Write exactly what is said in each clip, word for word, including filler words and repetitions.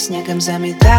Снегом заметает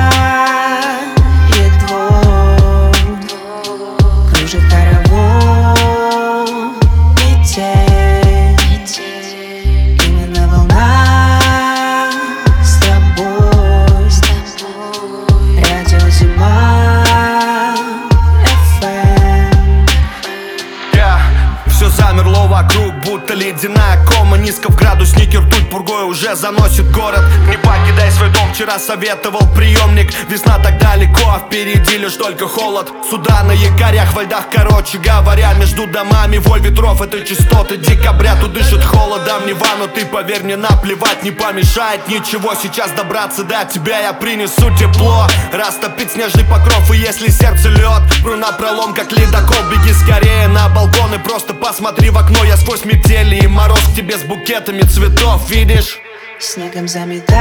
двор, кружит хоровод метель. Именно волна с тобой, радио Зима эф эм. Yeah. Все замерло вокруг, будто ледяная кома. Низко в градуснике ртуть пургой уже заносит город. Не покидай свой дом, вчера советовал приемник. Весна так далеко, а впереди лишь только холод. Суда на якорях, во льдах, короче говоря. Между домами вой ветров, это частоты декабря. Тут дышит холодом Нева, но ты поверь мне, наплевать не помешает ничего. Сейчас добраться до тебя я принесу тепло, растопить снежный покров. И если сердце лед, пру напролом как ледокол. Беги скорее на балкон и просто посмотри в окно. Я сквозь метели и мороз к тебе с букетами цветов, видишь? Снегом заметает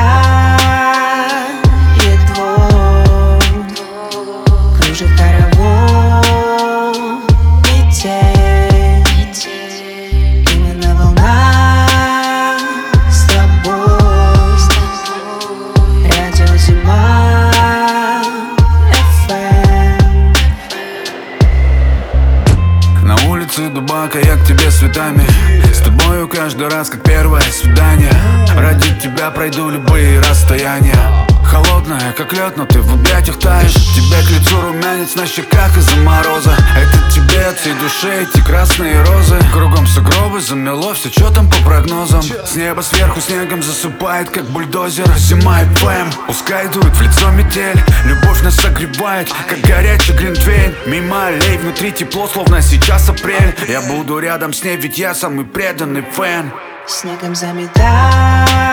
двор, кружит хоровод метель. Именно волна с тобой, радио Зима эф эм. На улице Дубака я к тебе с цветами, с тобою каждый раз как первое свидание. Ради тебя пройду любые расстояния. Холодная, как лед, но ты в объятиях таешь. Тебе к лицу румянец на щеках из-за мороза. Это тебе от всей души эти красные розы. Кругом сугробы, замело все, что там по прогнозам. С неба сверху снегом засыпает, как бульдозер. Зима эф эм, пускай дует в лицо метель. Любовь нас согревает, как горячий глинтвейн. Мимо аллей, внутри тепло, словно сейчас апрель. Я буду рядом с ней, ведь я самый преданный фэн. Снегом заметает